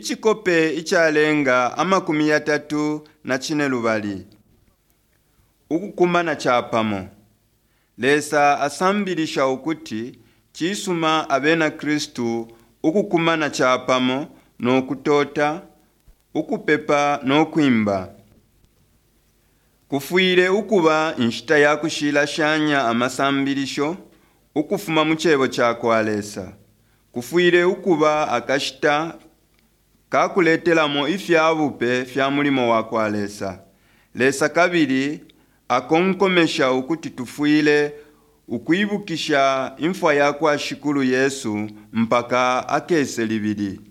ichikope ichalenga 34 lubali. Ukukumana chapamo. Lesa asambilisha ukuti chisuma abena Kristu ukukumana chapamo no kutota, ukupepa no kuimba. Kufuire ukuba nshita ya kushila shanya amasambilisho, ukufuma muchebo chako alesa. Kufuire ukuba akashita kakuletelamo ifyabupe fya mulimo wako alesa. Lesa kabiri akonkomesha ukuti tufuile ukuibukisha imfwa yako ashikulu Yesu mpaka akese libili.